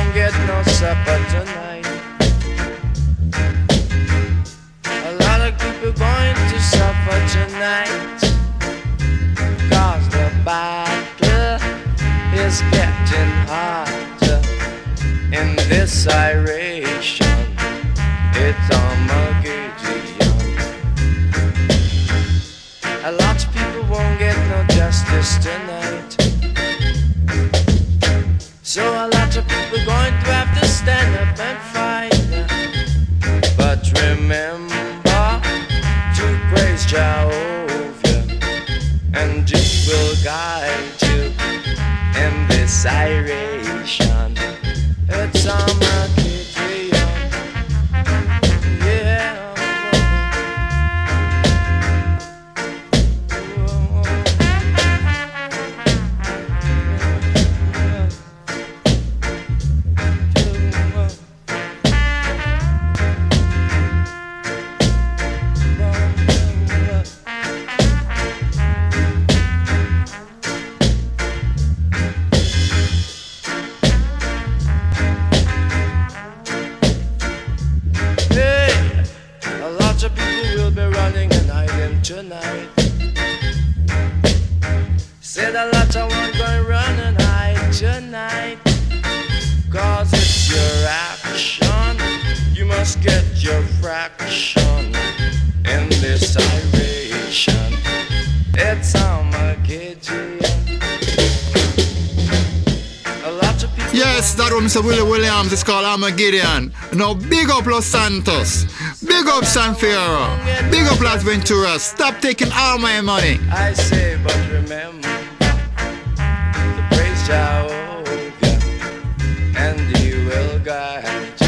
won't get no supper tonight. A lot of people going to suffer tonight, 'cause the battle is getting harder in this iration. It's Armageddon. A lot of people won't get no justice tonight, so a lot of people going to have to stand up and fight. But remember to praise Jehovah, and He will guide you in this iration. It's Armageddon. Tonight, said a lot of one going run and hide tonight, 'cause it's your action. You must get your fraction in this iration. It's Armageddon. A lot of people. Yes, that one, Mr. Willie Williams, it's called Armageddon. Now, big up Los Santos. Big up San Fierro. Big up Las Venturas. Stop taking all my money. I say, but remember to praise Jehovah, and He will guide you.